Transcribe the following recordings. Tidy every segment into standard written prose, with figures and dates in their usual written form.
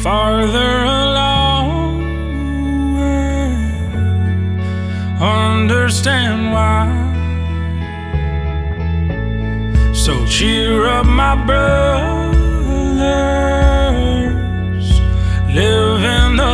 farther along the way. Understand why. So cheer up, my brothers, live in the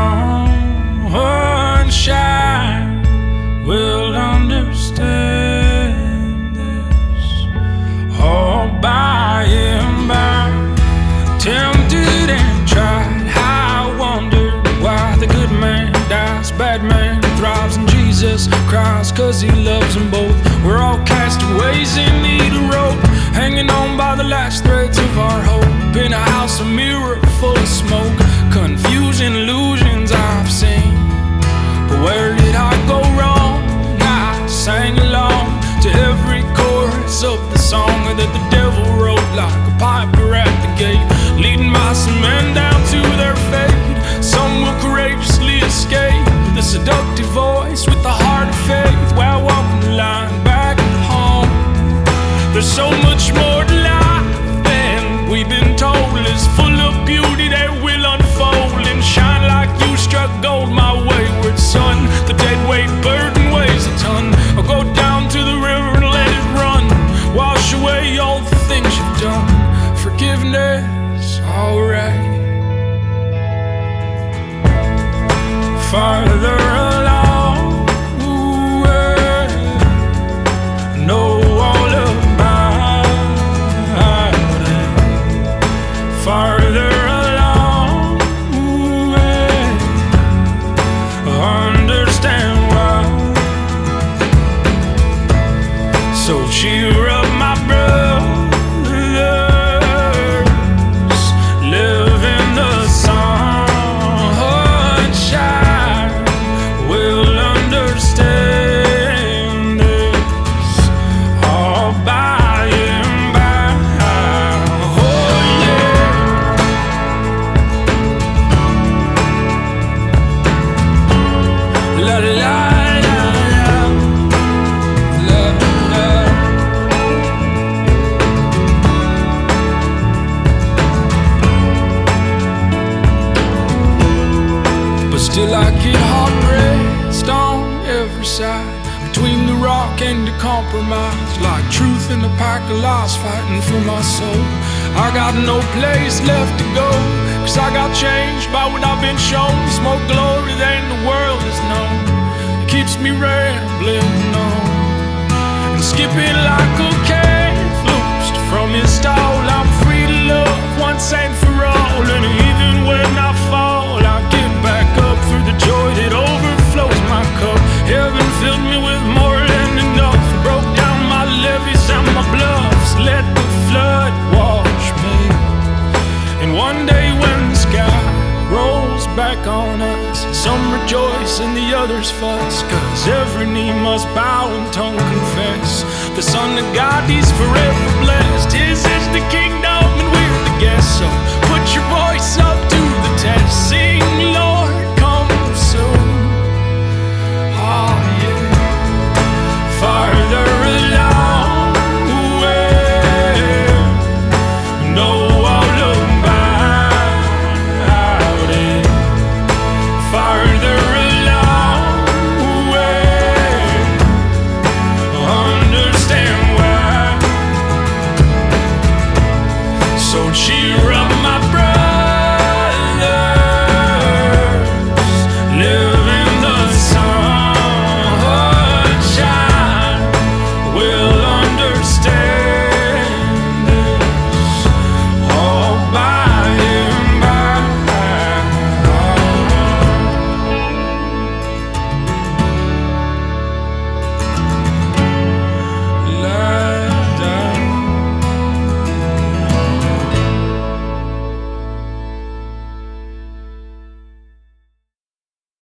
sunshine. We'll understand this all by and by. Tempted and tried, I wonder why the good man dies, bad man thrives, and Jesus cries 'cause he loves them both. We're all castaways in need of rope, hanging on by the last threads of our hope. In a house, a mirror full of smoke, confusing illusions I've seen. But where did I go wrong? I sang along to every chorus of the song that the devil wrote, like a piper at the gate, leading by some men down to their fate. Some will courageously escape the seductive voice with the heart of faith, while walking the line back home. There's so much more to life than we've been told. It's full of beauty that will unfold and shine like you struck gold, my wayward son. The dead weight burden weighs a ton. I'll go down to the river and let it run, wash away all the things you've done. Forgiveness, alright. Farther along the way, know all about it. Farther along the way, understand why. So cheer up, my brothers, live in the sunshine. We'll understand this all by and by. Oh yeah. La la la la la la. But still I get hard pressed on every side, between the rock and the compromise, like truth in a pack of lies fighting for my soul. I got no place left to go, 'cause I got changed by what I've been shown. It's more glory than the world has known. It keeps me rambling on and skipping like a calf loosed from his stall. I'm free to love once and for all, and even when I fall, I get back up for the joy that overflows my cup. Heaven filled me with more than enough, broke down my levees and my bluffs, let the flood wash me. And one day when the sky rolls back on us, some rejoice and the others fuss, 'cause every knee must bow and tongue confess the Son of God, he's forever blessed. His is the kingdom and we're the guests. So put your voice up to the test, sing Lord come soon. Oh yeah. Farther along the way, know all about it. Farther along the way, understand why. So cheer up.